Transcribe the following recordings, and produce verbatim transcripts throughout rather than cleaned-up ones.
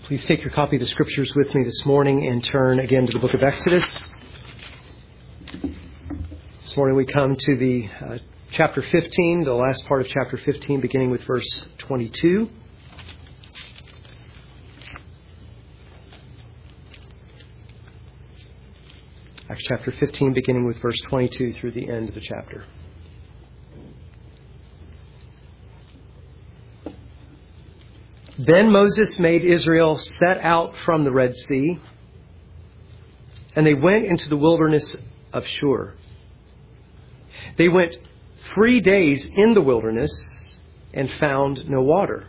Please take your copy of the Scriptures with me this morning and turn again to the book of Exodus. This morning we come to the uh, chapter fifteen, the last part of chapter fifteen, beginning with verse twenty-two. Acts chapter fifteen, beginning with verse twenty-two through the end of the chapter. Then Moses made Israel set out from the Red Sea, and they went into the wilderness of Shur. They went three days in the wilderness and found no water.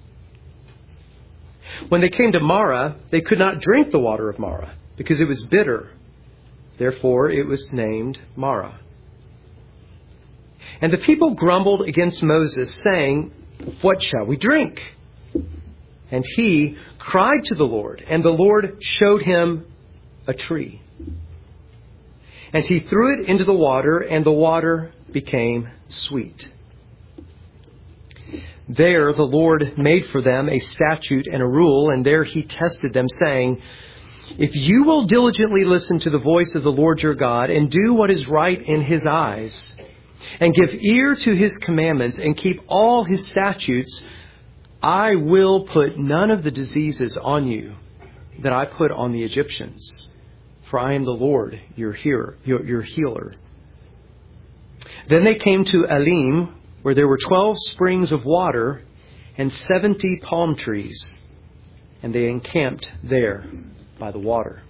When they came to Marah, they could not drink the water of Marah, because it was bitter. Therefore it was named Marah. And the people grumbled against Moses, saying, "What shall we drink?" And he cried to the Lord, and the Lord showed him a tree. And he threw it into the water, and the water became sweet. There the Lord made for them a statute and a rule, and there he tested them, saying, "If you will diligently listen to the voice of the Lord your God, and do what is right in his eyes, and give ear to his commandments, and keep all his statutes, I will put none of the diseases on you that I put on the Egyptians, for I am the Lord, your healer, your, your healer." Then they came to Elim, where there were twelve springs of water and seventy palm trees, and they encamped there by the water.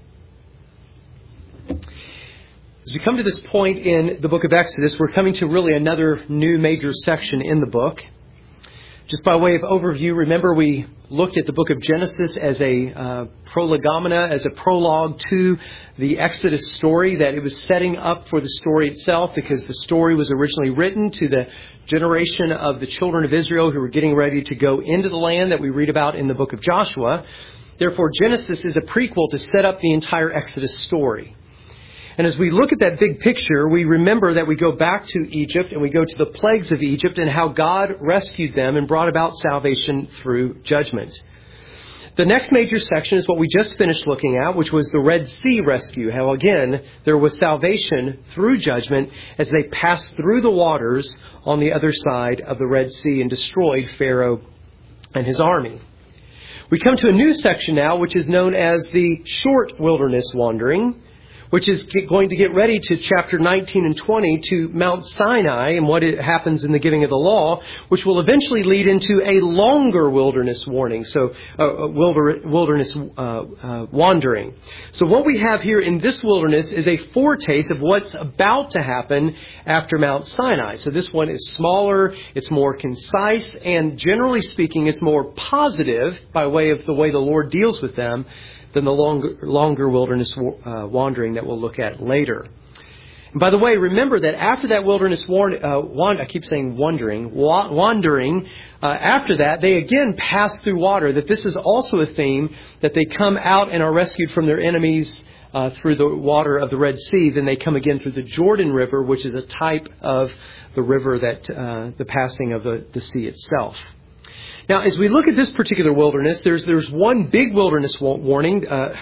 As we come to this point in the book of Exodus, we're coming to really another new major section in the book. Just by way of overview, remember we looked at the book of Genesis as a uh, prolegomena, as a prologue to the Exodus story, that it was setting up for the story itself, because the story was originally written to the generation of the children of Israel who were getting ready to go into the land that we read about in the book of Joshua. Therefore, Genesis is a prequel to set up the entire Exodus story. And as we look at that big picture, we remember that we go back to Egypt and we go to the plagues of Egypt and how God rescued them and brought about salvation through judgment. The next major section is what we just finished looking at, which was the Red Sea rescue. How, again, there was salvation through judgment as they passed through the waters on the other side of the Red Sea and destroyed Pharaoh and his army. We come to a new section now, which is known as the short wilderness wandering, which is going to get ready to chapter nineteen and twenty, to Mount Sinai and what it happens in the giving of the law, which will eventually lead into a longer wilderness warning, so uh, wilderness uh, uh, wandering. So what we have here in this wilderness is a foretaste of what's about to happen after Mount Sinai. So this one is smaller, it's more concise, and generally speaking, it's more positive by way of the way the Lord deals with them than the longer, longer wilderness uh, wandering that we'll look at later. And by the way, remember that after that wilderness warn, uh, wand, I keep saying wandering, wa- wandering, uh, after that, they again pass through water, that this is also a theme, that they come out and are rescued from their enemies uh, through the water of the Red Sea. Then they come again through the Jordan River, which is a type of the river that, uh, the passing of the, the sea itself. Now, as we look at this particular wilderness, there's there's one big wilderness warning. Uh,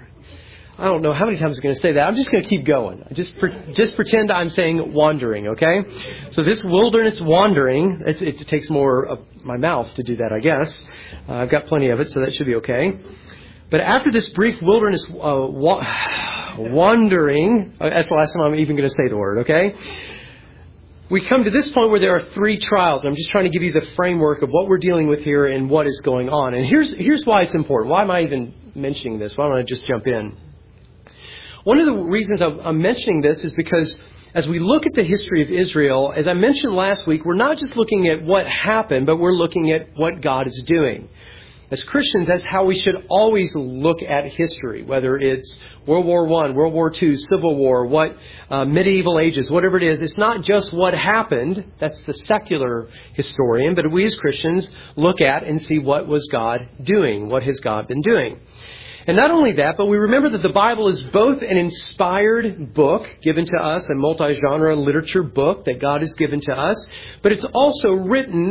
I don't know how many times I'm going to say that. I'm just going to keep going. Just pre- just pretend I'm saying wandering, okay? So this wilderness wandering, it, it takes more of my mouth to do that, I guess. Uh, I've got plenty of it, so that should be okay. But after this brief wilderness uh, wa- wandering, uh, that's the last time I'm even going to say the word, okay? We come to this point where there are three trials. I'm just trying to give you the framework of what we're dealing with here and what is going on. And here's here's why it's important. Why am I even mentioning this? Why don't I just jump in? One of the reasons I'm mentioning this is because as we look at the history of Israel, as I mentioned last week, we're not just looking at what happened, but we're looking at what God is doing. As Christians, that's how we should always look at history, whether it's World War One, World War Two, Civil War, what uh, medieval ages, whatever it is. It's not just what happened. That's the secular historian. But we as Christians look at and see what was God doing, what has God been doing. And not only that, but we remember that the Bible is both an inspired book given to us, a multi-genre literature book that God has given to us, but it's also written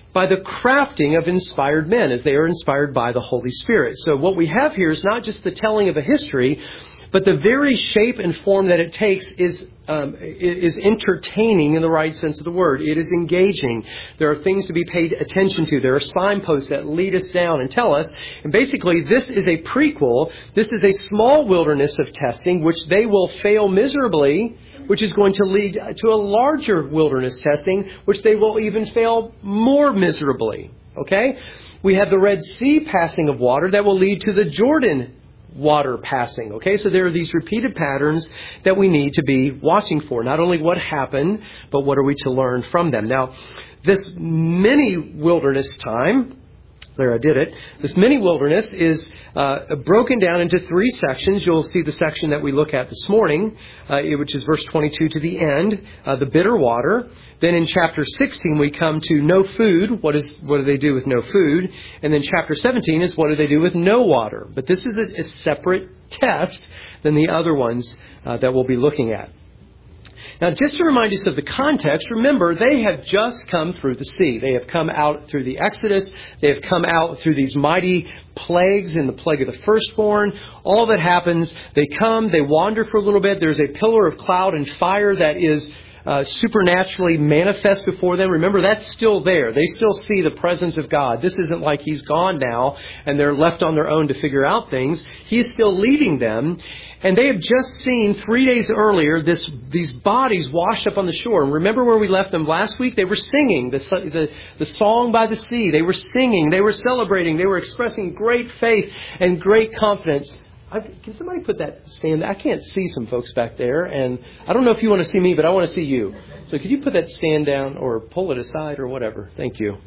by the crafting of inspired men, as they are inspired by the Holy Spirit. So what we have here is not just the telling of a history, but the very shape and form that it takes is um, is entertaining in the right sense of the word. It is engaging. There are things to be paid attention to. There are signposts that lead us down and tell us. And basically, this is a prequel. This is a small wilderness of testing, which they will fail miserably, which is going to lead to a larger wilderness testing, which they will even fail more miserably. Okay? We have the Red Sea passing of water that will lead to the Jordan water passing. Okay, so there are these repeated patterns that we need to be watching for. Not only what happened, but what are we to learn from them. Now, this mini wilderness time, there I did it, this mini wilderness is uh, broken down into three sections. You'll see the section that we look at this morning, uh, which is verse twenty-two to the end, uh, the bitter water. Then in chapter sixteen, we come to no food. What is what do they do with no food? And then chapter seventeen is what do they do with no water? But this is a, a separate test than the other ones uh, that we'll be looking at. Now, just to remind us of the context, remember, they have just come through the sea. They have come out through the Exodus. They have come out through these mighty plagues and the plague of the firstborn. All that happens, they come, they wander for a little bit. There's a pillar of cloud and fire that is Uh, supernaturally manifest before them. Remember, that's still there. They still see the presence of God. This isn't like He's gone now and they're left on their own to figure out things. He's still leading them. And they have just seen three days earlier this these bodies washed up on the shore. And remember where we left them last week? They were singing the, the, the song by the sea. They were singing. They were celebrating. They were expressing great faith and great confidence. I, can somebody put that stand? I can't see some folks back there, and I don't know if you want to see me, but I want to see you. So could you put that stand down or pull it aside or whatever? Thank you.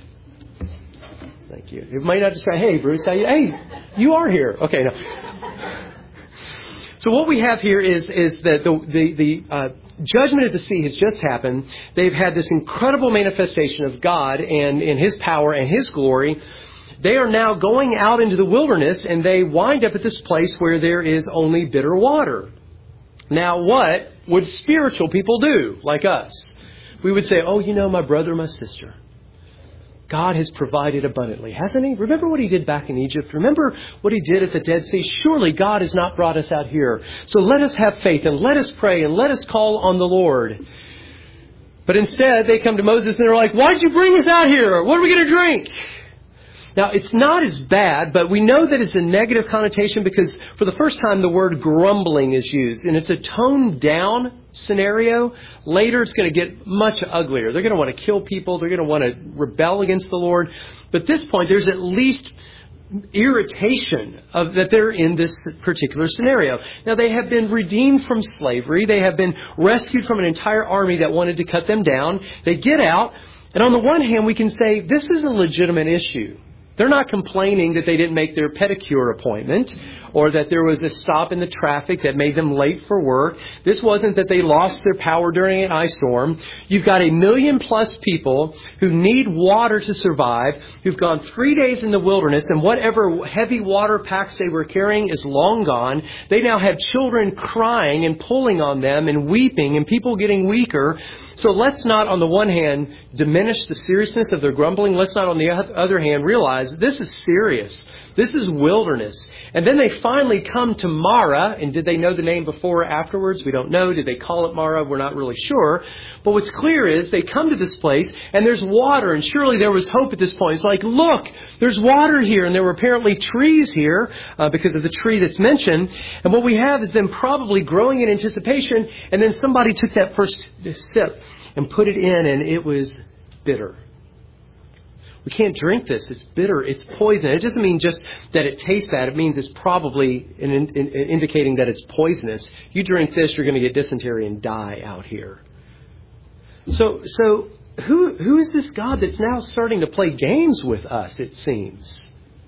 Thank you. It might not just say, "Hey, Bruce, how you? Hey, you are here." Okay. No. So what we have here is is that the the, the uh, judgment of the sea has just happened. They've had this incredible manifestation of God and in His power and His glory. They are now going out into the wilderness, and they wind up at this place where there is only bitter water. Now, what would spiritual people do, like us? We would say, "Oh, you know, my brother, my sister, God has provided abundantly, hasn't He? Remember what He did back in Egypt? Remember what He did at the Dead Sea? Surely God has not brought us out here. So let us have faith, and let us pray, and let us call on the Lord." But instead, they come to Moses, and they're like, "Why'd you bring us out here? What are we going to drink?" Now, it's not as bad, but we know that it's a negative connotation because for the first time the word grumbling is used. And it's a toned down scenario. Later it's going to get much uglier. They're going to want to kill people. They're going to want to rebel against the Lord. But at this point, there's at least irritation of that they're in this particular scenario. Now, they have been redeemed from slavery. They have been rescued from an entire army that wanted to cut them down. They get out. And on the one hand, we can say this is a legitimate issue. They're not complaining that they didn't make their pedicure appointment or that there was a stop in the traffic that made them late for work. This wasn't that they lost their power during an ice storm. You've got a million plus people who need water to survive, who've gone three days in the wilderness, and whatever heavy water packs they were carrying is long gone. They now have children crying and pulling on them and weeping and people getting weaker. So let's not, on the one hand, diminish the seriousness of their grumbling. Let's not, on the other hand, realize this is serious. This is wilderness. And then they finally come to Mara. And did they know the name before or afterwards? We don't know. Did they call it Mara? We're not really sure. But what's clear is they come to this place and there's water. And surely there was hope at this point. It's like, look, there's water here. And there were apparently trees here uh, because of the tree that's mentioned. And what we have is them probably growing in anticipation. And then somebody took that first sip and put it in and it was bitter. We can't drink this. It's bitter. It's poison. It doesn't mean just that it tastes bad. It means it's probably in, in, in indicating that it's poisonous. You drink this, you're going to get dysentery and die out here. So, so who who is this God that's now starting to play games with us, it seems?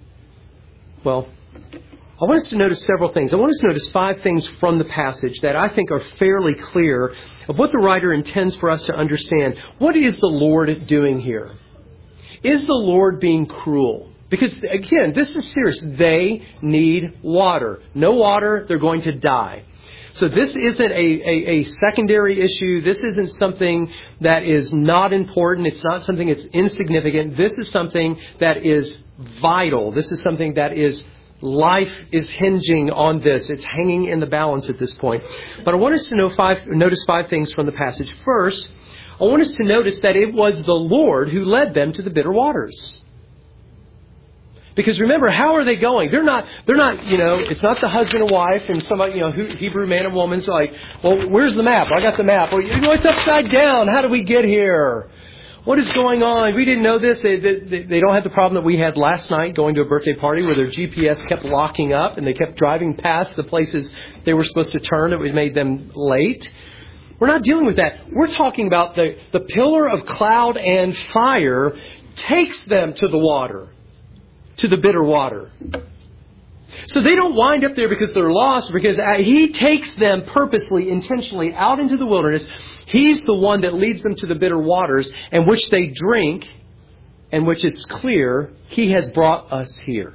Well, I want us to notice several things. I want us to notice five things from the passage that I think are fairly clear of what the writer intends for us to understand. What is the Lord doing here? Is the Lord being cruel? Because, again, this is serious. They need water. No water, they're going to die. So this isn't a, a, a secondary issue. This isn't something that is not important. It's not something that's insignificant. This is something that is vital. This is something that is life is hinging on this. It's hanging in the balance at this point. But I want us to know five, notice five things from the passage. First, I want us to notice that it was the Lord who led them to the bitter waters. Because remember, how are they going? They're not, they're not, you know, it's not the husband and wife and somebody, you know, Hebrew man and woman's like, well, where's the map? I got the map. Well, you know, it's upside down. How do we get here? What is going on? We didn't know this. They, they, they don't have the problem that we had last night going to a birthday party where their G P S kept locking up and they kept driving past the places they were supposed to turn. It made them late. We're not dealing with that. We're talking about the, the pillar of cloud and fire takes them to the water. To the bitter water. So they don't wind up there because they're lost, because He takes them purposely, intentionally out into the wilderness. He's the one that leads them to the bitter waters, and which they drink, and which it's clear He has brought us here.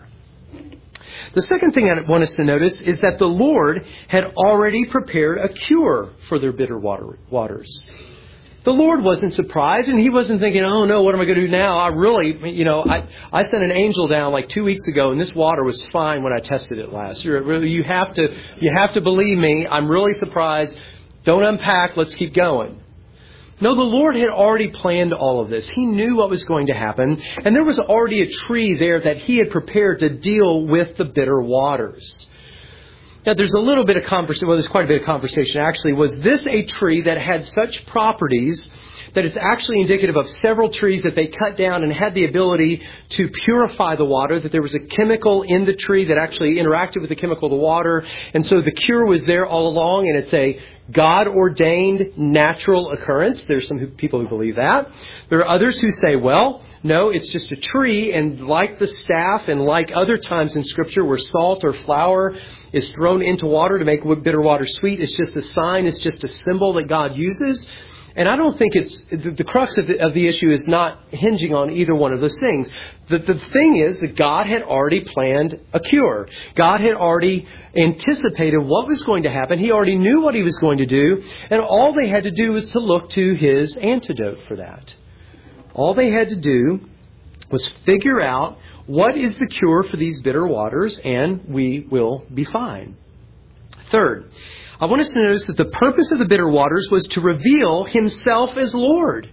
The second thing I want us to notice is that the Lord had already prepared a cure for their bitter water, waters. The Lord wasn't surprised, and He wasn't thinking, oh no, what am I going to do now? I really, you know, I, I sent an angel down like two weeks ago, and this water was fine when I tested it last. You're, really, you have to, you have to believe me. I'm really surprised. Don't unpack. Let's keep going. No, the Lord had already planned all of this. He knew what was going to happen, and there was already a tree there that He had prepared to deal with the bitter waters. Now, there's a little bit of conversation, well, there's quite a bit of conversation actually. Was this a tree that had such properties that it's actually indicative of several trees that they cut down and had the ability to purify the water, that there was a chemical in the tree that actually interacted with the chemical of the water, and so the cure was there all along, and it's a God-ordained natural occurrence? There's some people who believe that. There are others who say, well, no, it's just a tree, and like the staff and like other times in Scripture where salt or flour is thrown into water to make bitter water sweet, it's just a sign, it's just a symbol that God uses. And I don't think it's, the, the crux of the, of the issue is not hinging on either one of those things. The, the thing is that God had already planned a cure. God had already anticipated what was going to happen. He already knew what He was going to do. And all they had to do was to look to His antidote for that. All they had to do was figure out what is the cure for these bitter waters, and we will be fine. Third, I want us to notice that the purpose of the bitter waters was to reveal Himself as Lord.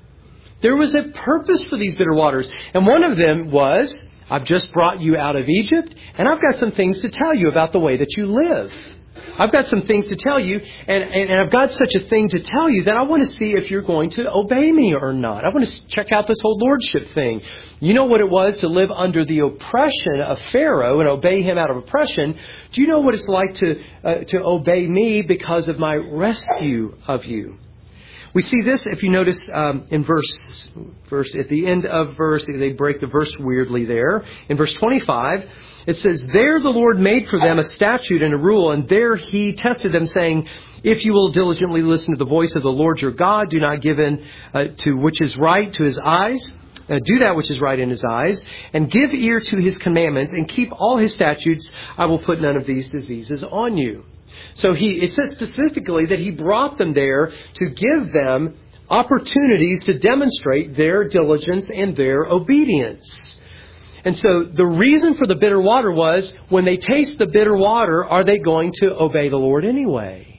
There was a purpose for these bitter waters. And one of them was, I've just brought you out of Egypt, and I've got some things to tell you about the way that you live. I've got some things to tell you, and, and, and I've got such a thing to tell you that I want to see if you're going to obey me or not. I want to check out this whole lordship thing. You know what it was to live under the oppression of Pharaoh and obey him out of oppression. Do you know what it's like to uh, to obey me because of my rescue of you? We see this, if you notice, um, in verse, verse at the end of verse, they break the verse weirdly there. In verse twenty-five, it says, there the Lord made for them a statute and a rule, and there He tested them, saying, if you will diligently listen to the voice of the Lord your God, do not give in uh, to which is right to His eyes, uh, do that which is right in His eyes, and give ear to His commandments, and keep all His statutes, I will put none of these diseases on you. So he, it says specifically that He brought them there to give them opportunities to demonstrate their diligence and their obedience. And so the reason for the bitter water was, when they taste the bitter water, are they going to obey the Lord anyway?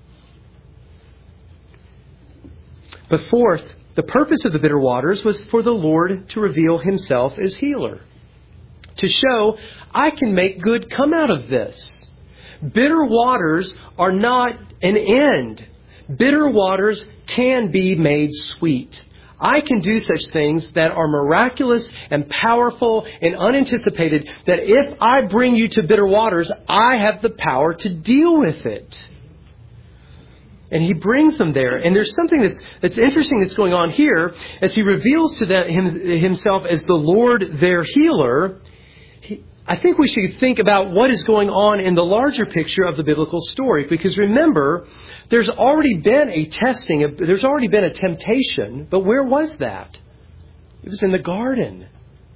But fourth, the purpose of the bitter waters was for the Lord to reveal Himself as healer. To show, I can make good come out of this. Bitter waters are not an end. Bitter waters can be made sweet. I can do such things that are miraculous and powerful and unanticipated, that if I bring you to bitter waters, I have the power to deal with it. And He brings them there. And there's something that's that's interesting that's going on here. As He reveals to them him, Himself as the Lord, their healer, he, I think we should think about what is going on in the larger picture of the biblical story. Because remember, there's already been a testing, there's already been a temptation, but where was that? It was in the garden.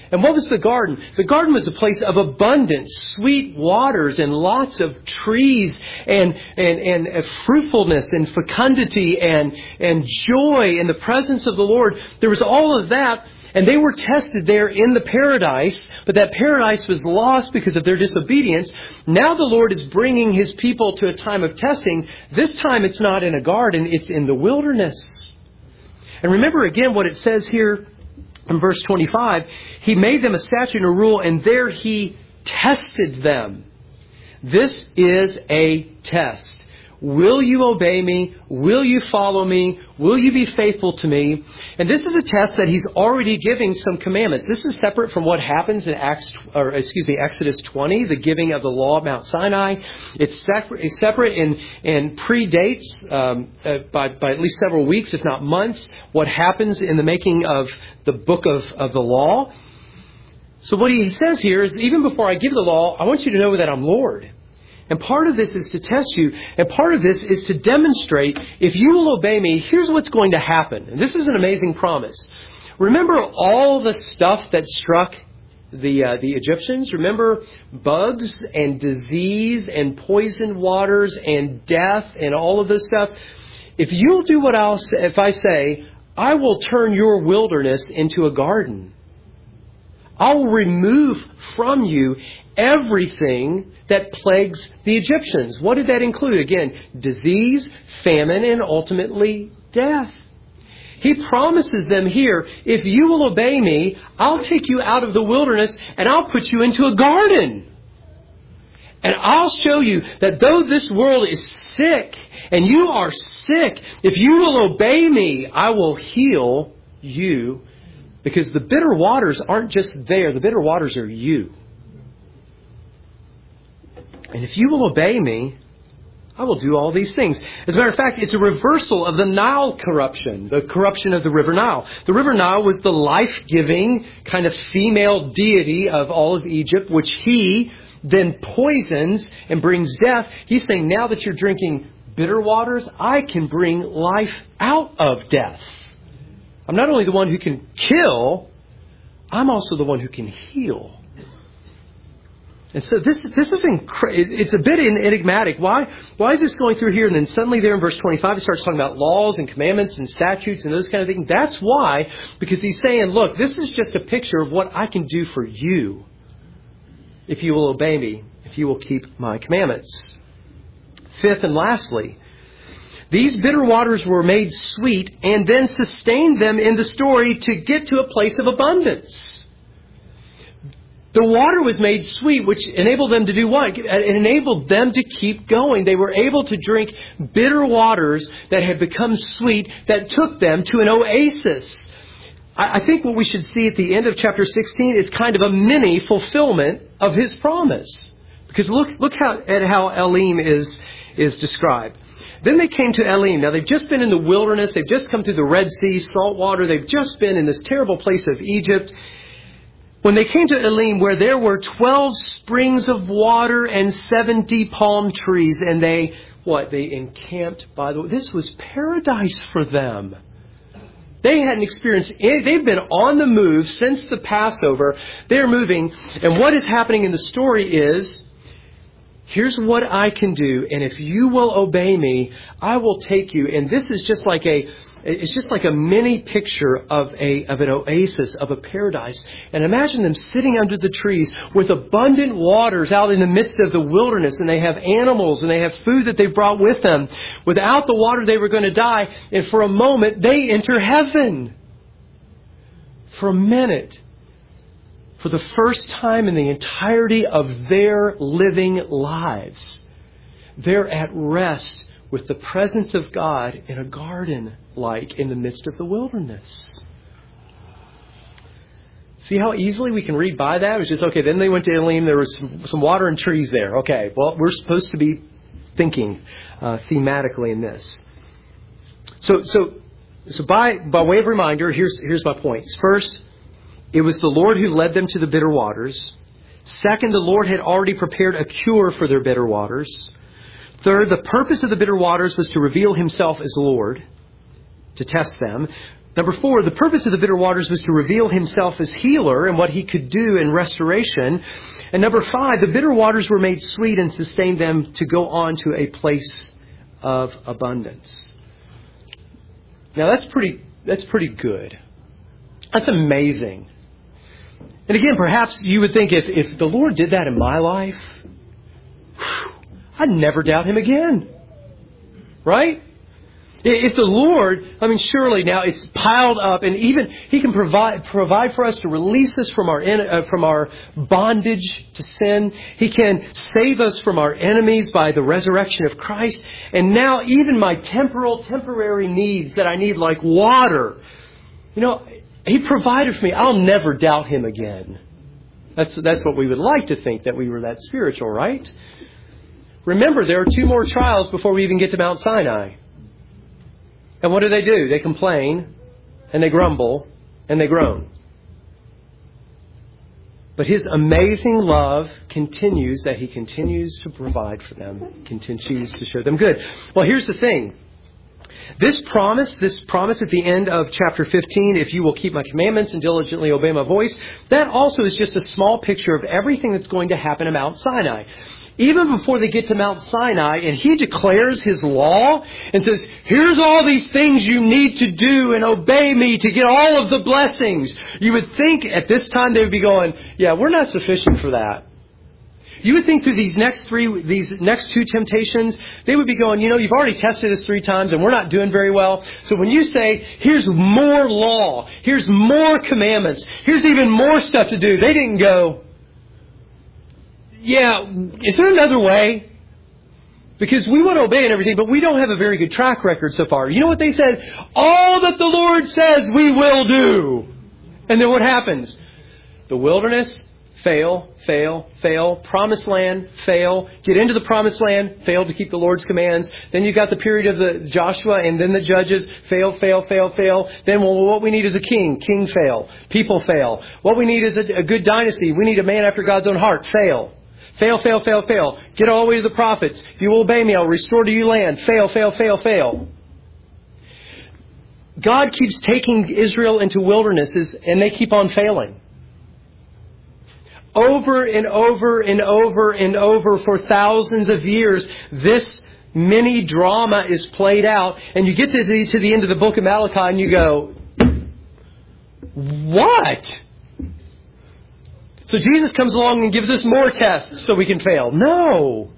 And what was the garden? The garden was a place of abundance, sweet waters and lots of trees and, and, and fruitfulness and fecundity and, and joy in the presence of the Lord. There was all of that. And they were tested there in the paradise, but that paradise was lost because of their disobedience. Now the Lord is bringing His people to a time of testing. This time it's not in a garden, it's in the wilderness. And remember again what it says here in verse twenty-five. He made them a statute and a rule, and there He tested them. This is a test. Will you obey me? Will you follow me? Will you be faithful to me? And this is a test that He's already giving some commandments. This is separate from what happens in Acts, or excuse me, Exodus twenty, the giving of the law at Mount Sinai. It's separate, it's separate and, and predates um, uh, by, by at least several weeks, if not months, what happens in the making of the book of, of the law. So what He says here is, even before I give the law, I want you to know that I'm Lord. And part of this is to test you. And part of this is to demonstrate, if you will obey me, here's what's going to happen. And this is an amazing promise. Remember all the stuff that struck the uh, the Egyptians? Remember bugs and disease and poisoned waters and death and all of this stuff? If you'll do what I'll say, if I say, I will turn your wilderness into a garden. I will remove from you everything that plagues the Egyptians. What did that include? Again, disease, famine, and ultimately death. He promises them here, if you will obey me, I'll take you out of the wilderness and I'll put you into a garden. And I'll show you that though this world is sick and you are sick, if you will obey me, I will heal you. Because the bitter waters aren't just there. The bitter waters are you. And if you will obey me, I will do all these things. As a matter of fact, it's a reversal of the Nile corruption, the corruption of the River Nile. The River Nile was the life-giving kind of female deity of all of Egypt, which he then poisons and brings death. He's saying, now that you're drinking bitter waters, I can bring life out of death. I'm not only the one who can kill, I'm also the one who can heal. And so this this is incredible. It's a bit enigmatic. Why why is this going through here? And then suddenly there in verse twenty-five, it starts talking about laws and commandments and statutes and those kind of things. That's why, because he's saying, look, this is just a picture of what I can do for you if you will obey me, if you will keep my commandments. Fifth and lastly, these bitter waters were made sweet and then sustained them in the story to get to a place of abundance. The water was made sweet, which enabled them to do what? It enabled them to keep going. They were able to drink bitter waters that had become sweet that took them to an oasis. I think what we should see at the end of chapter sixteen is kind of a mini fulfillment of his promise. Because look look how, at how Elim is, is described. Then they came to Elim. Now they've just been in the wilderness. They've just come through the Red Sea, salt water. They've just been in this terrible place of Egypt. When they came to Elim, where there were twelve springs of water and seventy palm trees, and they, what, they encamped by the way. This was paradise for them. They hadn't experienced any, they've been on the move since the Passover. They're moving. And what is happening in the story is, here's what I can do. And if you will obey me, I will take you. And this is just like a, it's just like a mini picture of a, of an oasis, of a paradise. And imagine them sitting under the trees with abundant waters out in the midst of the wilderness. And they have animals and they have food that they brought with them. Without the water, they were going to die. And for a moment, they enter heaven. For a minute. For the first time in the entirety of their living lives, they're at rest with the presence of God in a garden like in the midst of the wilderness. See how easily we can read by that? It was just, okay, then they went to Elim, there was some, some water and trees there. Okay, well, we're supposed to be thinking uh, thematically in this. So so, so by, by way of reminder, here's, here's my points. First, it was the Lord who led them to the bitter waters. Second, the Lord had already prepared a cure for their bitter waters. Third, the purpose of the bitter waters was to reveal himself as Lord, to test them. Number four, the purpose of the bitter waters was to reveal himself as healer and what he could do in restoration. And number five, the bitter waters were made sweet and sustained them to go on to a place of abundance. Now that's pretty, that's pretty good. That's amazing. And again, perhaps you would think if, if the Lord did that in my life, whew, I'd never doubt him again. Right? If the Lord, I mean, surely now it's piled up, and even He can provide provide for us to release us from our uh, from our bondage to sin. He can save us from our enemies by the resurrection of Christ. And now even my temporal, temporary needs that I need, like water, you know, He provided for me. I'll never doubt Him again. That's that's what we would like to think, that we were that spiritual, right? Remember, there are two more trials before we even get to Mount Sinai. And what do they do? They complain, and they grumble, and they groan. But His amazing love continues, that He continues to provide for them, continues to show them good. Well, here's the thing. This promise, this promise at the end of chapter fifteen, if you will keep my commandments and diligently obey my voice, that also is just a small picture of everything that's going to happen at Mount Sinai. Even before they get to Mount Sinai, and He declares His law and says, here's all these things you need to do and obey me to get all of the blessings. You would think at this time they would be going, yeah, we're not sufficient for that. You would think through these next three, these next two temptations, they would be going, you know, you've already tested us three times and we're not doing very well. So when you say, here's more law, here's more commandments, here's even more stuff to do, they didn't go, yeah, is there another way? Because we want to obey and everything, but we don't have a very good track record so far. You know what they said? All that the Lord says we will do. And then what happens? The wilderness, fail, fail, fail. Promised land, fail. Get into the promised land, fail to keep the Lord's commands. Then you've got the period of the Joshua and then the judges, fail, fail, fail, fail. Then well, what we need is a king, king fail. People fail. What we need is a, a good dynasty. We need a man after God's own heart, fail. Fail, fail, fail, fail. Get all the way to the prophets. If you will obey me, I'll restore to you land. Fail, fail, fail, fail. God keeps taking Israel into wildernesses, and they keep on failing. Over and over and over and over for thousands of years, this mini drama is played out. And you get to the, to the end of the book of Malachi and you go, what? So Jesus comes along and gives us more tests so we can fail. No.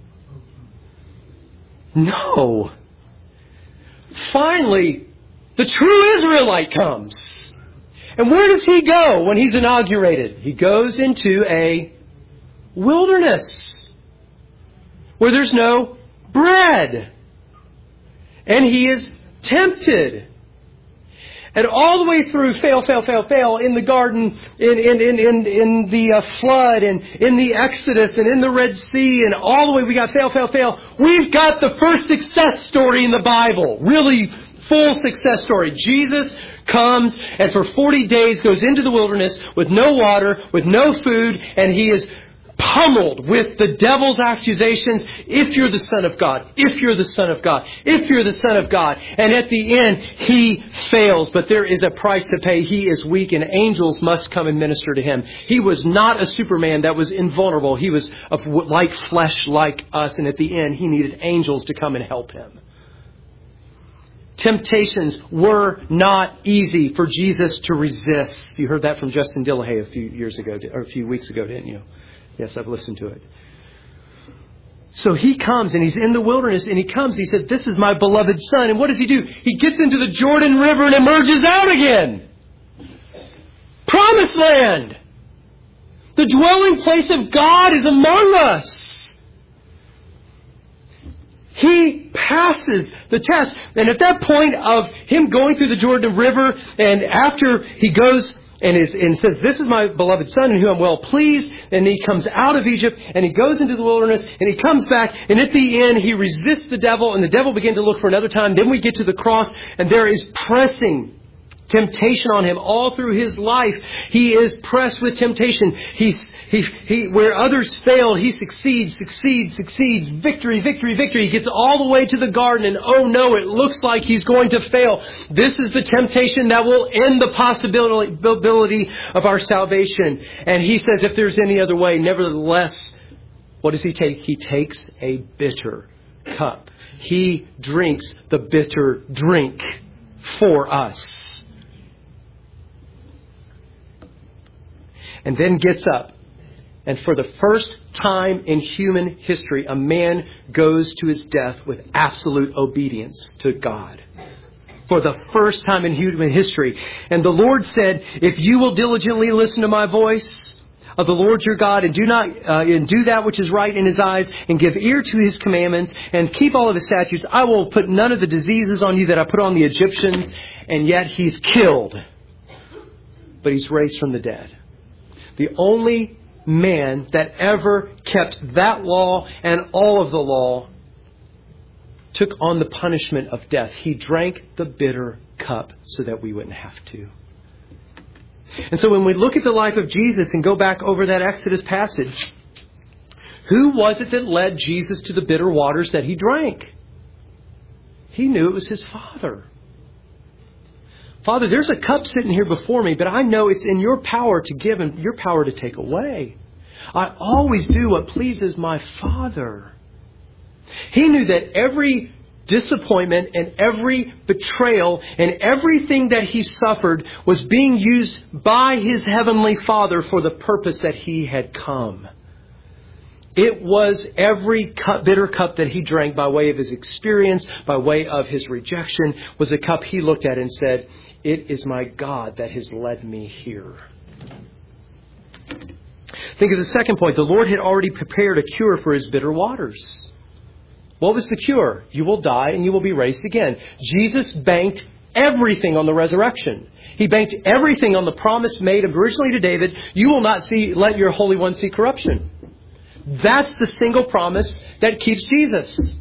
No. Finally, the true Israelite comes. And where does he go when he's inaugurated? He goes into a wilderness where there's no bread. And he is tempted. And all the way through, fail, fail, fail, fail, in the garden, in in in in, in the uh, flood, and in the Exodus, and in the Red Sea, and all the way we got fail, fail, fail. We've got the first success story in the Bible. Really full success story. Jesus comes and for forty days goes into the wilderness with no water, with no food, and he is pummeled with the devil's accusations. If you're the Son of God, if you're the Son of God, if you're the Son of God. And at the end, he fails. But there is a price to pay. He is weak and angels must come and minister to him. He was not a Superman that was invulnerable. He was of like flesh like us. And at the end, he needed angels to come and help him. Temptations were not easy for Jesus to resist. You heard that from Justin Dillahay a few years ago, or a few weeks ago, didn't you? Yes, I've listened to it. So he comes and he's in the wilderness and he comes. He said, this is my beloved Son. And what does he do? He gets into the Jordan River and emerges out again. Promised land. The dwelling place of God is among us. He passes the test. And at that point of him going through the Jordan River, and after he goes and, is, and says, this is my beloved Son in whom I'm well pleased. And he comes out of Egypt and he goes into the wilderness and he comes back. And at the end, he resists the devil and the devil began to look for another time. Then we get to the cross and there is pressing temptation on him all through his life. He is pressed with temptation. He's, he, he, where others fail, he succeeds, succeeds, succeeds. Victory, victory, victory. He gets all the way to the garden and oh no, it looks like he's going to fail. This is the temptation that will end the possibility of our salvation. And he says, if there's any other way, nevertheless, what does he take? He takes a bitter cup. He drinks the bitter drink for us. And then gets up. And for the first time in human history, a man goes to his death with absolute obedience to God. For the first time in human history. And the Lord said, if you will diligently listen to my voice of the Lord your God and do not uh, and do that which is right in his eyes and give ear to his commandments and keep all of his statutes, I will put none of the diseases on you that I put on the Egyptians. And yet he's killed. But he's raised from the dead. The only man that ever kept that law and all of the law took on the punishment of death. He drank the bitter cup so that we wouldn't have to. And so when we look at the life of Jesus and go back over that Exodus passage, who was it that led Jesus to the bitter waters that he drank? He knew it was his Father. Father, there's a cup sitting here before me, but I know it's in your power to give and your power to take away. I always do what pleases my Father. He knew that every disappointment and every betrayal and everything that he suffered was being used by his heavenly Father for the purpose that he had come. It was every cup, bitter cup that he drank by way of his experience, by way of his rejection, was a cup he looked at and said, it is my God that has led me here. Think of the second point. The Lord had already prepared a cure for his bitter waters. What was the cure? You will die and you will be raised again. Jesus banked everything on the resurrection. He banked everything on the promise made originally to David. You will not see, let your Holy One see corruption. That's the single promise that keeps Jesus.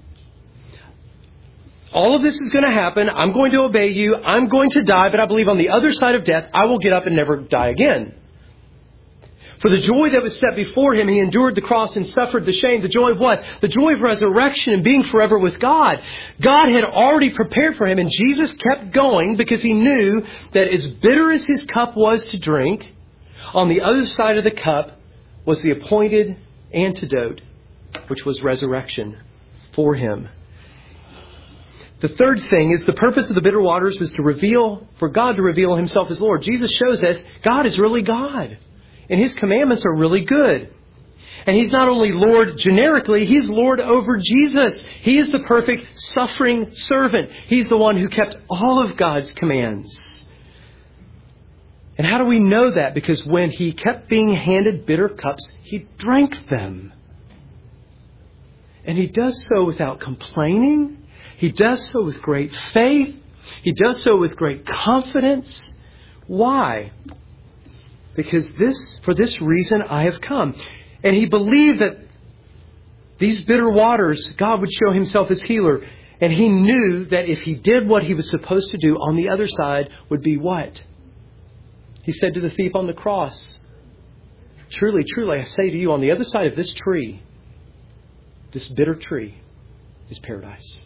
All of this is going to happen. I'm going to obey you. I'm going to die, but I believe on the other side of death, I will get up and never die again. For the joy that was set before him, he endured the cross and suffered the shame. The joy of what? The joy of resurrection and being forever with God. God had already prepared for him, and Jesus kept going because he knew that as bitter as his cup was to drink, on the other side of the cup was the appointed antidote, which was resurrection for him. The third thing is the purpose of the bitter waters was to reveal, for God to reveal himself as Lord. Jesus shows us God is really God. And his commandments are really good. And he's not only Lord generically, he's Lord over Jesus. He is the perfect suffering servant. He's the one who kept all of God's commands. And how do we know that? Because when he kept being handed bitter cups, he drank them. And he does so without complaining. He does so with great faith. He does so with great confidence. Why? Because this, for this reason I have come. And he believed that these bitter waters, God would show himself as healer. And he knew that if he did what he was supposed to do, on the other side would be what? He said to the thief on the cross, truly, truly, I say to you, on the other side of this tree, this bitter tree, is paradise.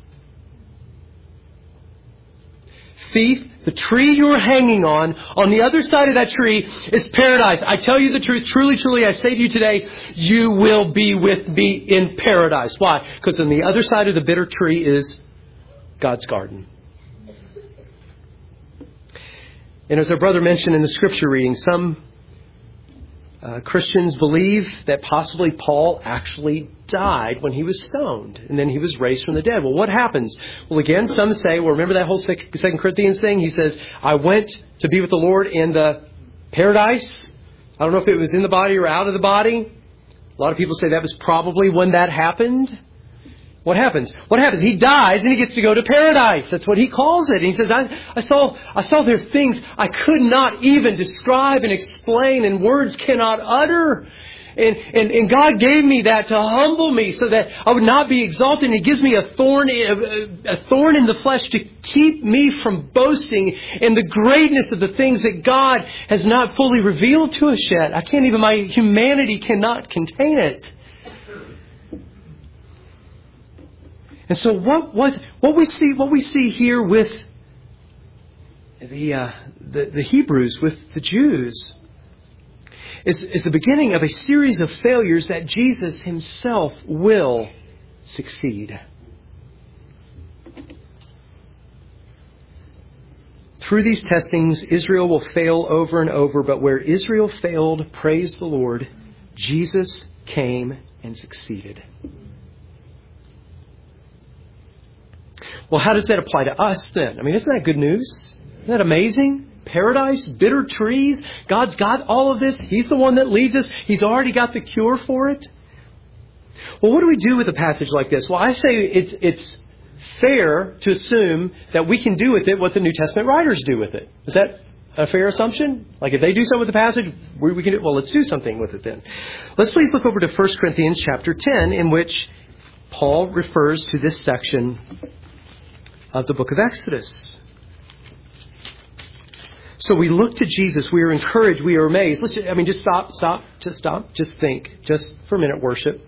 Thief, the tree you're hanging on, on the other side of that tree is paradise. I tell you the truth, truly, truly, I say to you today, you will be with me in paradise. Why? Because on the other side of the bitter tree is God's garden. And as our brother mentioned in the scripture reading, some Uh, Christians believe that possibly Paul actually died when he was stoned and then he was raised from the dead. Well, what happens? Well, again, some say, well, remember that whole Second Corinthians thing? He says, I went to be with the Lord in the paradise. I don't know if it was in the body or out of the body. A lot of people say that was probably when that happened. What happens? What happens? He dies and he gets to go to paradise. That's what he calls it. And he says, I, I saw I saw there things I could not even describe and explain and words cannot utter. And, and, and God gave me that to humble me so that I would not be exalted. And He gives me a thorn, a, a thorn in the flesh to keep me from boasting in the greatness of the things that God has not fully revealed to us yet. I can't even, my humanity cannot contain it. And so what was, what we see, what we see here with the, uh, the, the Hebrews, with the Jews, Is, is the beginning of a series of failures that Jesus Himself will succeed. Through these testings, Israel will fail over and over, but where Israel failed, praise the Lord, Jesus came and succeeded. Well, how does that apply to us then? I mean, isn't that good news? Isn't that amazing? Paradise, bitter trees. God's got all of this. He's the one that leads us. He's already got the cure for it. Well, what do we do with a passage like this? Well, I say it's it's fair to assume that we can do with it what the New Testament writers do with it. Is that a fair assumption? Like if they do something with the passage, we, we can do, well, let's do something with it then. Let's please look over to First Corinthians chapter ten, in which Paul refers to this section of the book of Exodus. So we look to Jesus. We are encouraged. We are amazed. Let's just, I mean, just stop, stop, just stop. Just think, just for a minute, worship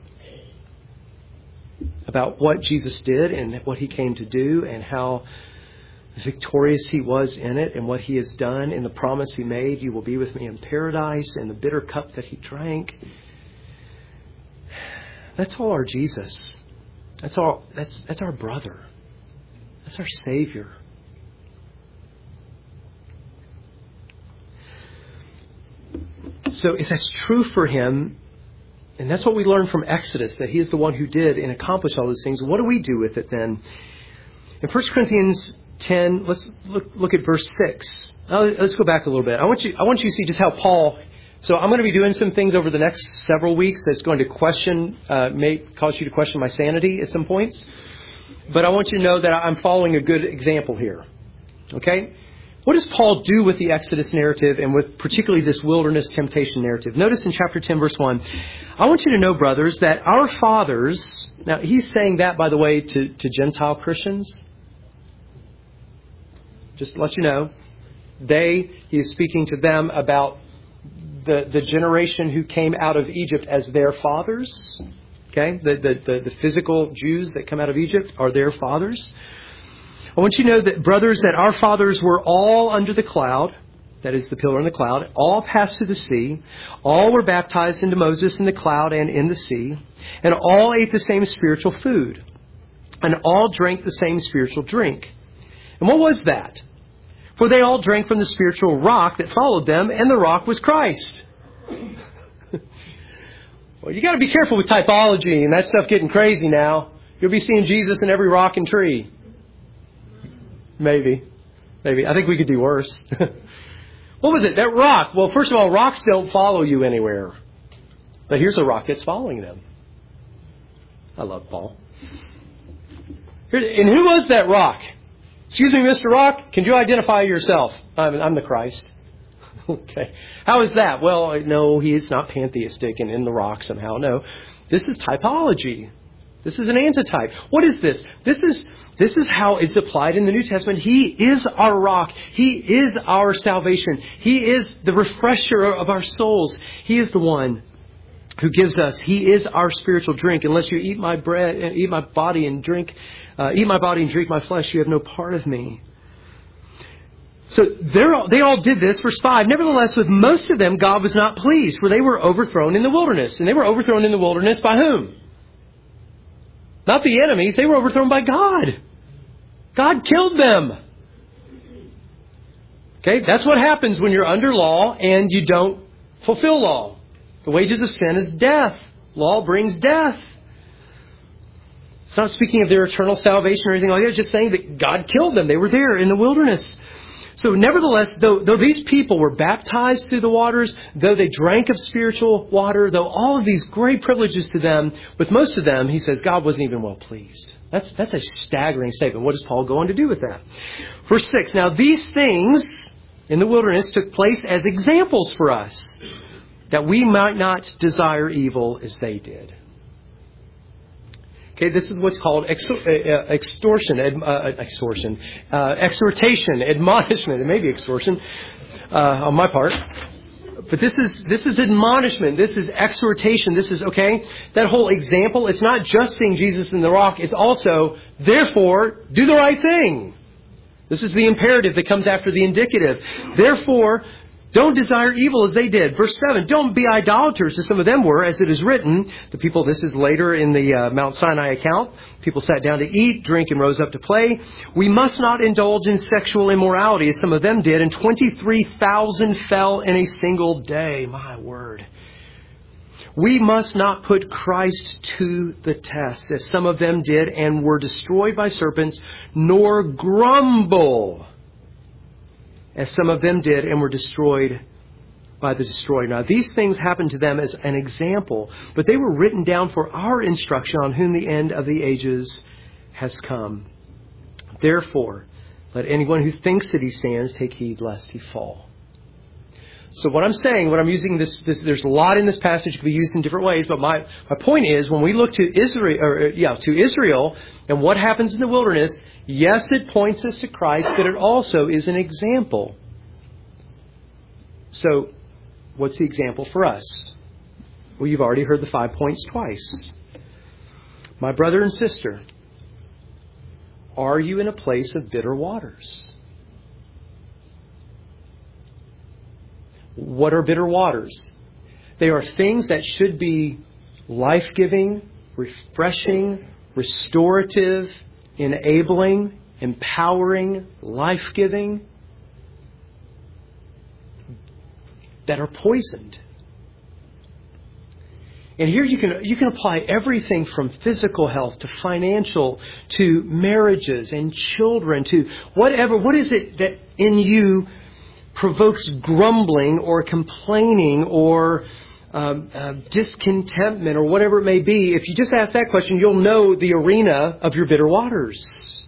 about what Jesus did and what He came to do and how victorious He was in it and what He has done in the promise He made. You will be with me in paradise, and the bitter cup that He drank. That's all our Jesus. That's all. That's that's our brother. That's our Savior. So if that's true for Him, and that's what we learn from Exodus, that He is the one who did and accomplished all those things, what do we do with it then? In First Corinthians ten, let's look, look at verse six. Now, let's go back a little bit. I want you, I want you to see just how Paul... So I'm going to be doing some things over the next several weeks that's going to question, uh, may cause you to question my sanity at some points. But I want you to know that I'm following a good example here. Okay? What does Paul do with the Exodus narrative and with particularly this wilderness temptation narrative? Notice in chapter ten, verse one, I want you to know, brothers, that our fathers... Now, he's saying that, by the way, to, to Gentile Christians. Just to let you know. They, he is speaking to them about the, the generation who came out of Egypt as their fathers. Okay? The, the, the, the physical Jews that come out of Egypt are their fathers. I want you to know that, brothers, that our fathers were all under the cloud, that is the pillar in the cloud, all passed through the sea, all were baptized into Moses in the cloud and in the sea, and all ate the same spiritual food, and all drank the same spiritual drink. And what was that? For they all drank from the spiritual rock that followed them, and the rock was Christ. Well, you got to be careful with typology and that stuff getting crazy now. You'll be seeing Jesus in every rock and tree. Maybe. Maybe. I think we could do worse. What was it? That rock. Well, first of all, rocks don't follow you anywhere. But here's a rock that's following them. I love Paul. Here, and who was that rock? Excuse me, Mister Rock, can you identify yourself? I'm, I'm the Christ. Okay. How is that? Well, no, he is not pantheistic and in the rock somehow. No. This is typology. This is an antitype. What is this? This is this is how it's applied in the New Testament. He is our rock. He is our salvation. He is the refresher of our souls. He is the one who gives us. He is our spiritual drink. Unless you eat my bread, eat my body and drink, uh, eat my body and drink my flesh, you have no part of me. So they're all, they all did this. Verse five. Nevertheless, with most of them, God was not pleased, for they were overthrown in the wilderness. And they were overthrown in the wilderness by whom? Not the enemies. They were overthrown by God. God killed them. Okay, that's what happens when you're under law and you don't fulfill law. The wages of sin is death. Law brings death. It's not speaking of their eternal salvation or anything like that. It's just saying that God killed them. They were there in the wilderness. So nevertheless, though, though these people were baptized through the waters, though they drank of spiritual water, though all of these great privileges to them, with most of them, he says, God wasn't even well pleased. That's, that's a staggering statement. What does Paul go on to do with that? Verse six, now these things in the wilderness took place as examples for us, that we might not desire evil as they did. Okay, this is what's called exor- uh, extortion, ad- uh, extortion, uh, exhortation, admonishment. It may be extortion uh, on my part. But this is this is admonishment. This is exhortation. This is, okay, that whole example, it's not just seeing Jesus in the rock. It's also, therefore, do the right thing. This is the imperative that comes after the indicative. Therefore, don't desire evil as they did. Verse seven, don't be idolaters as some of them were, as it is written. The people, this is later in the uh, Mount Sinai account. People sat down to eat, drink, and rose up to play. We must not indulge in sexual immorality as some of them did, and twenty-three thousand fell in a single day. My word. We must not put Christ to the test as some of them did and were destroyed by serpents, nor grumble as some of them did and were destroyed by the destroyer. Now, these things happened to them as an example, but they were written down for our instruction, on whom the end of the ages has come. Therefore, let anyone who thinks that he stands take heed lest he fall. So what I'm saying, what I'm using this, this there's a lot in this passage, can be used in different ways, but my, my point is, when we look to Israel, or, yeah, to Israel and what happens in the wilderness, yes, it points us to Christ, but it also is an example. So, what's the example for us? Well, you've already heard the five points twice. My brother and sister, are you in a place of bitter waters? What are bitter waters? They are things that should be life-giving, refreshing, restorative, enabling, empowering, life-giving, that are poisoned. And here you can you can apply everything from physical health to financial to marriages and children to whatever. What is it that in you provokes grumbling or complaining or um, uh, discontentment or whatever it may be? If you just ask that question, you'll know the arena of your bitter waters.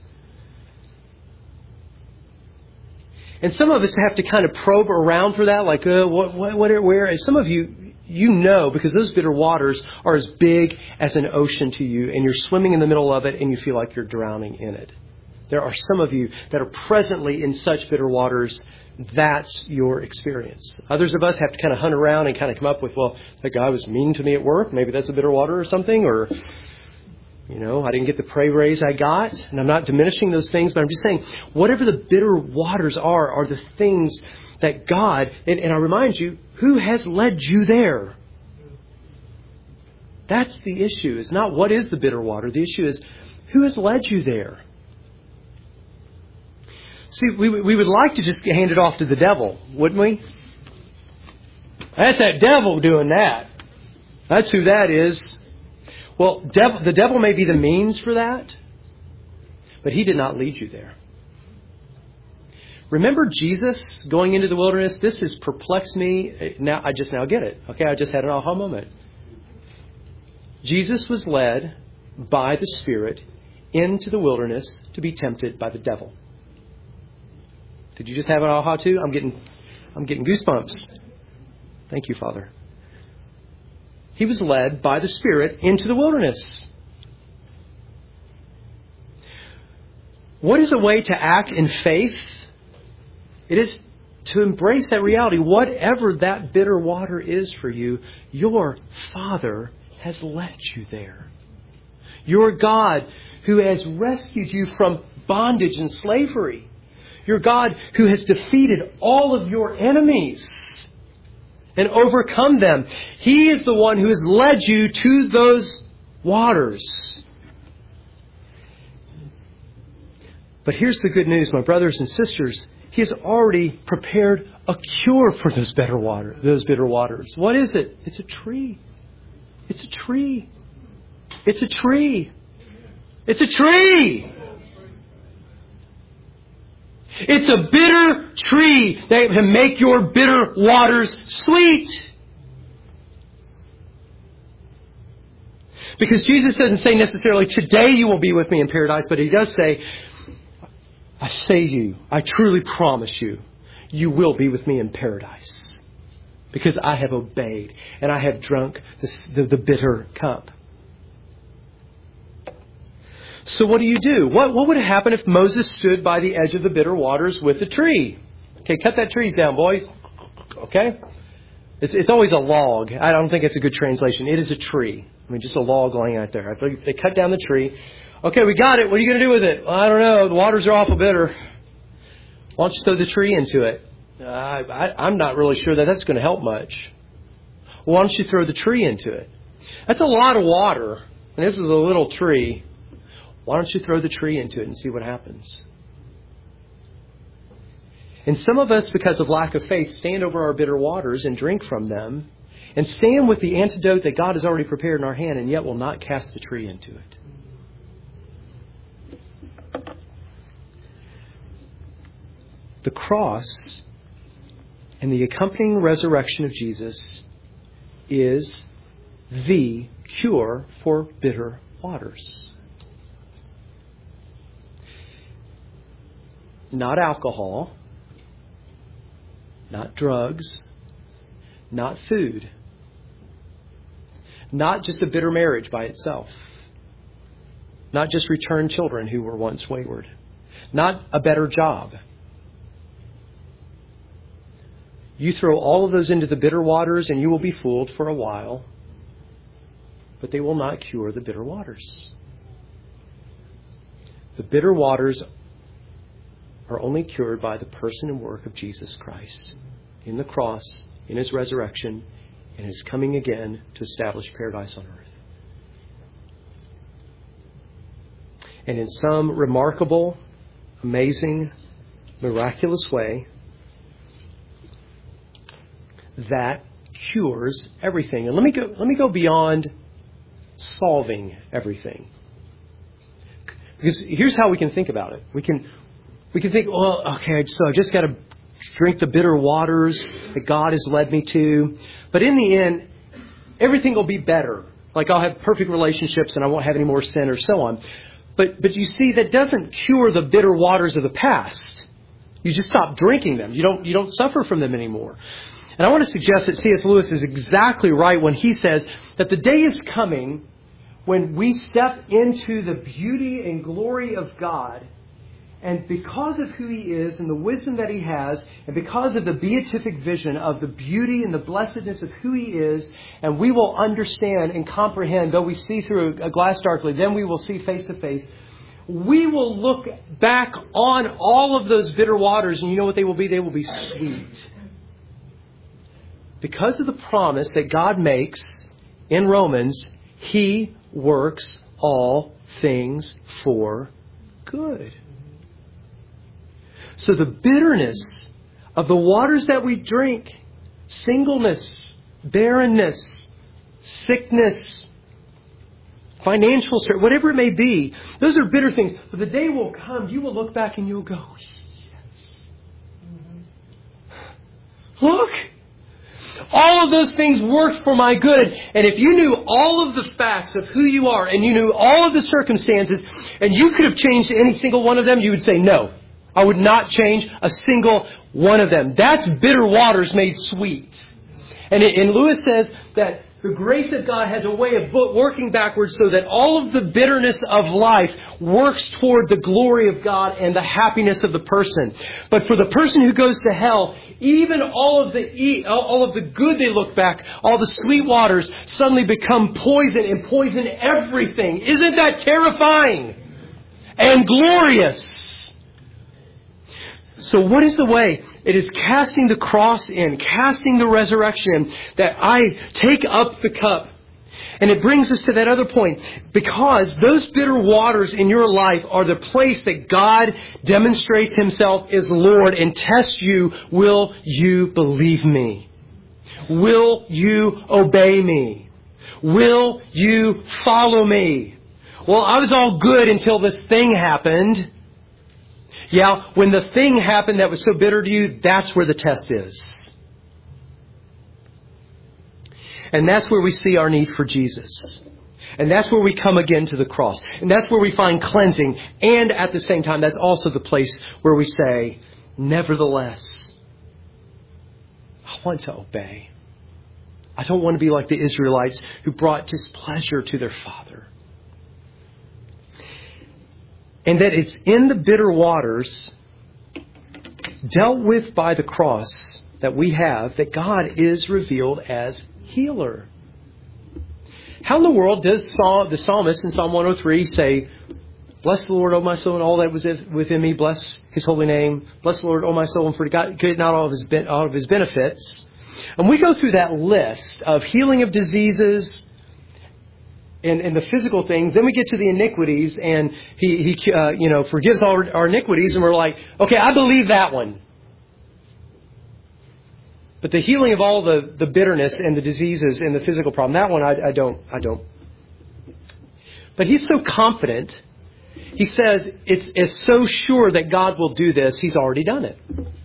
And some of us have to kind of probe around for that, like, uh, what, what, what, where? And some of you, you know, because those bitter waters are as big as an ocean to you, and you're swimming in the middle of it, and you feel like you're drowning in it. There are some of you that are presently in such bitter waters. That's your experience. Others of us have to kind of hunt around and kind of come up with, well, that guy was mean to me at work. Maybe that's a bitter water or something. Or, you know, I didn't get the pay raise I got. And I'm not diminishing those things, but I'm just saying, whatever the bitter waters are, are the things that God, and, and I remind you, who has led you there? That's the issue. It's not what is the bitter water. The issue is, who has led you there? See, we we would like to just hand it off to the devil, wouldn't we? That's that devil doing that. That's who that is. Well, devil, the devil may be the means for that, but he did not lead you there. Remember Jesus going into the wilderness? This has perplexed me. Now I just now get it. Okay, I just had an aha moment. Jesus was led by the Spirit into the wilderness to be tempted by the devil. Did you just have an aha too? I'm getting, I'm getting goosebumps. Thank you, Father. He was led by the Spirit into the wilderness. What is a way to act in faith? It is to embrace that reality. Whatever that bitter water is for you, your Father has led you there. Your God who has rescued you from bondage and slavery. Your God who has defeated all of your enemies and overcome them. He is the one who has led you to those waters. But here's the good news, my brothers and sisters. He has already prepared a cure for those bitter water, those bitter waters. What is it? It's a tree. It's a tree. It's a tree. It's a tree. It's a bitter tree that can make your bitter waters sweet. Because Jesus doesn't say necessarily, today you will be with me in paradise, but He does say, I say to you, I truly promise you, you will be with me in paradise. because I have obeyed and I have drunk the, the, the bitter cup. So what do you do? What, what would happen if Moses stood by the edge of the bitter waters with a tree? Okay, cut that tree down, boys. Okay? It's, it's always a log. I don't think it's a good translation. It is a tree. I mean, just a log lying out there. I think they cut down the tree. Okay, we got it. What are you going to do with it? Well, I don't know. The waters are awful bitter. Why don't you throw the tree into it? Uh, I, I'm not really sure that that's going to help much. Why don't you throw the tree into it? That's a lot of water. And this is a little tree. Why don't you throw the tree into it and see what happens? And some of us, because of lack of faith, stand over our bitter waters and drink from them and stand with the antidote that God has already prepared in our hand and yet will not cast the tree into it. The cross and the accompanying resurrection of Jesus is the cure for bitter waters. Not alcohol, not drugs, not food, not just a bitter marriage by itself, not just returned children who were once wayward, not a better job. You throw all of those into the bitter waters and you will be fooled for a while, but they will not cure the bitter waters. The bitter waters are only cured by the person and work of Jesus Christ in the cross, in His resurrection, and His coming again to establish paradise on earth. And in some remarkable, amazing, miraculous way, that cures everything. And let me go, let me go beyond solving everything. Because here's how we can think about it. We can We can think, well, okay, so I just got to drink the bitter waters that God has led me to. But in the end, everything will be better. Like I'll have perfect relationships and I won't have any more sin or so on. But but you see, that doesn't cure the bitter waters of the past. You just stop drinking them. You don't you don't suffer from them anymore. And I want to suggest that C S Lewis is exactly right when he says that the day is coming when we step into the beauty and glory of God. And because of who He is and the wisdom that He has, and because of the beatific vision of the beauty and the blessedness of who He is, and we will understand and comprehend, though we see through a glass darkly, then we will see face to face. We will look back on all of those bitter waters, and you know what they will be? They will be sweet. Because of the promise that God makes in Romans, He works all things for good. So the bitterness of the waters that we drink, singleness, barrenness, sickness, financial stress, whatever it may be, those are bitter things. But the day will come, you will look back and you'll go, yes. Look, all of those things worked for my good. And if you knew all of the facts of who you are and you knew all of the circumstances and you could have changed any single one of them, you would say no. I would not change a single one of them. That's bitter waters made sweet. And, it, and Lewis says that the grace of God has a way of working backwards so that all of the bitterness of life works toward the glory of God and the happiness of the person. But for the person who goes to hell, even all of the all of the good they look back, all the sweet waters suddenly become poison and poison everything. Isn't that terrifying and glorious? So what is the way? It is casting the cross in, casting the resurrection in, that I take up the cup. And it brings us to that other point. Because those bitter waters in your life are the place that God demonstrates Himself as Lord and tests you. Will you believe me? Will you obey me? Will you follow me? Well, I was all good until this thing happened. Yeah, when the thing happened that was so bitter to you, that's where the test is. And that's where we see our need for Jesus. And that's where we come again to the cross. And that's where we find cleansing. And at the same time, that's also the place where we say, nevertheless, I want to obey. I don't want to be like the Israelites who brought displeasure to their father. And that it's in the bitter waters dealt with by the cross that we have that God is revealed as healer. How in the world does the psalmist in Psalm one oh three say, bless the Lord, O my soul, and all that was within me. Bless His holy name. Bless the Lord, O my soul, and forget not all of His all of His benefits. And we go through that list of healing of diseases and, and the physical things. Then we get to the iniquities, and He, he uh, you know, forgives all our, our iniquities, and we're like, okay, I believe that one. But the healing of all the, the bitterness and the diseases and the physical problem, that one I, I don't, I don't. But He's so confident. He says it's, it's so sure that God will do this, He's already done it.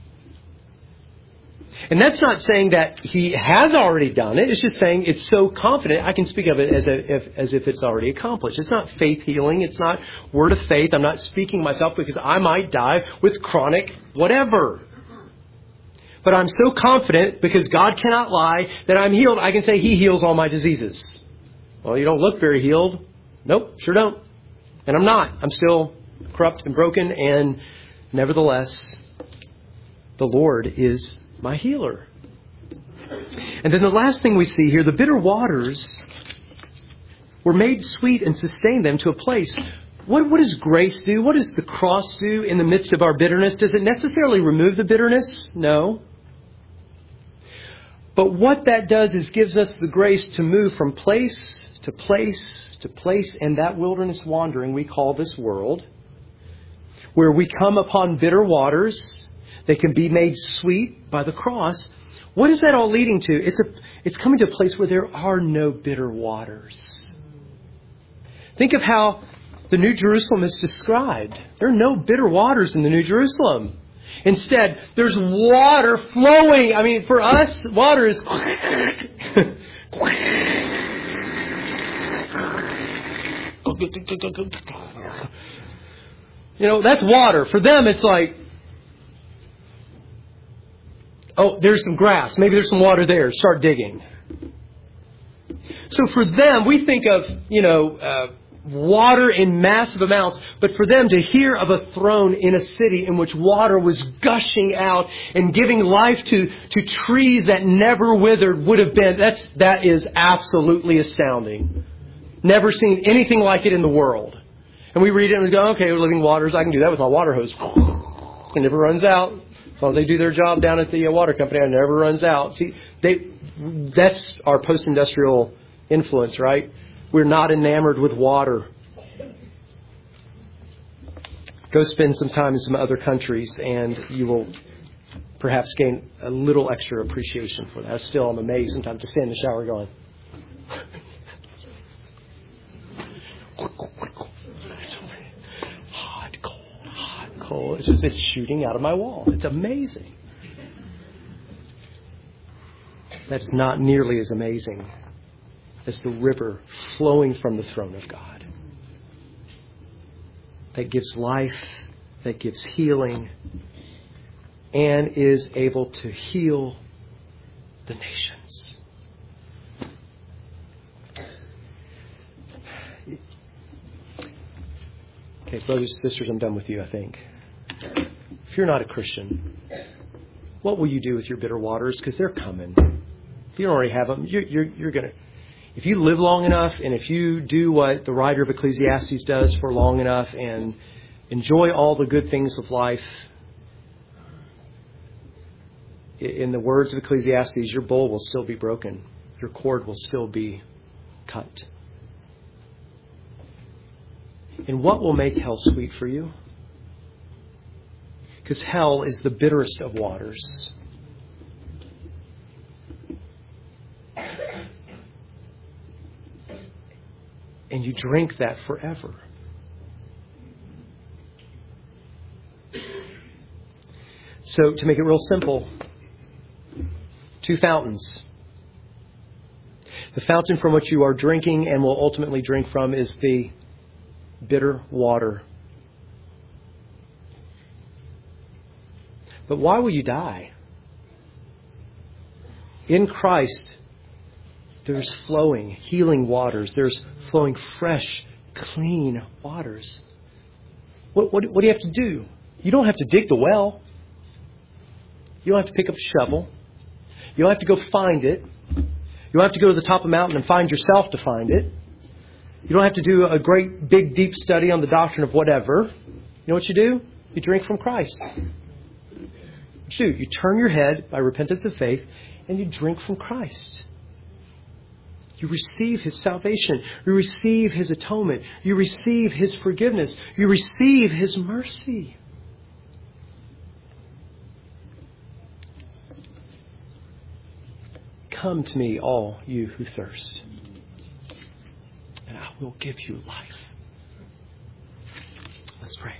And that's not saying that He has already done it. It's just saying it's so confident. I can speak of it as, a, if, as if it's already accomplished. It's not faith healing. It's not word of faith. I'm not speaking myself because I might die with chronic whatever. But I'm so confident because God cannot lie that I'm healed. I can say He heals all my diseases. Well, you don't look very healed. Nope, sure don't. And I'm not. I'm still corrupt and broken. And nevertheless, the Lord is my healer. And then the last thing we see here, the bitter waters were made sweet and sustained them to a place. What, what does grace do? What does the cross do in the midst of our bitterness? Does it necessarily remove the bitterness? No. But what that does is gives us the grace to move from place to place to place in that wilderness wandering we call this world, where we come upon bitter waters. They can be made sweet by the cross. What is that all leading to? It's a, it's coming to a place where there are no bitter waters. Think of how the New Jerusalem is described. There are no bitter waters in the New Jerusalem. Instead, there's water flowing. I mean, for us, water is... You know, that's water. For them, it's like... Oh, there's some grass. Maybe there's some water there. Start digging. So for them, we think of, you know... Uh, water in massive amounts, but for them to hear of a throne in a city in which water was gushing out and giving life to, to trees that never withered would have been, that's, that is absolutely astounding. Never seen anything like it in the world. And we read it and we go, okay, living waters, I can do that with my water hose. It never runs out. As long as they do their job down at the water company, it never runs out. See, they, that's our post-industrial influence, right? We're not enamored with water. Go spend some time in some other countries and you will perhaps gain a little extra appreciation for that. Still, I'm amazed sometimes to stand in the shower going... hot, cold, hot, cold. It's just, it's shooting out of my wall. It's amazing. That's not nearly as amazing as the river flowing from the throne of God. That gives life, that gives healing, and is able to heal the nations. Okay, brothers and sisters, I'm done with you, I think. If you're not a Christian, what will you do with your bitter waters? Because they're coming. If you don't already have them, you're, you're, you're going to... If you live long enough and if you do what the writer of Ecclesiastes does for long enough and enjoy all the good things of life, in the words of Ecclesiastes, your bowl will still be broken. Your cord will still be cut. And what will make hell sweet for you? Because hell is the bitterest of waters. And you drink that forever. So, to make it real simple, two fountains. The fountain from which you are drinking and will ultimately drink from is the bitter water. But why will you die? In Christ, There's flowing, healing waters. There's flowing fresh, clean waters. What, what, what do you have to do? You don't have to dig the well. You don't have to pick up a shovel. You don't have to go find it. You don't have to go to the top of the mountain and find yourself to find it. You don't have to do a great, big, deep study on the doctrine of whatever. You know what you do? You drink from Christ. What you do? You turn your head by repentance of faith and you drink from Christ. You receive His salvation. You receive His atonement. You receive His forgiveness. You receive His mercy. Come to me, all you who thirst, and I will give you life. Let's pray.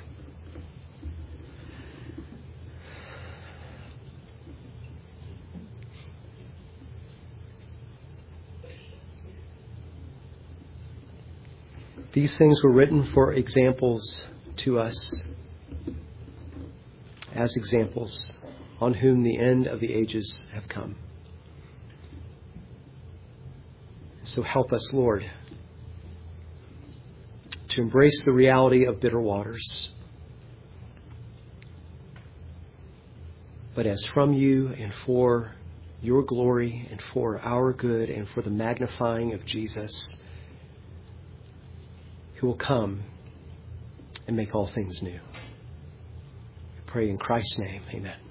These things were written for examples to us, as examples on whom the end of the ages have come. So help us, Lord, to embrace the reality of bitter waters, but as from you and for your glory and for our good and for the magnifying of Jesus, who will come and make all things new. I pray in Christ's name. Amen.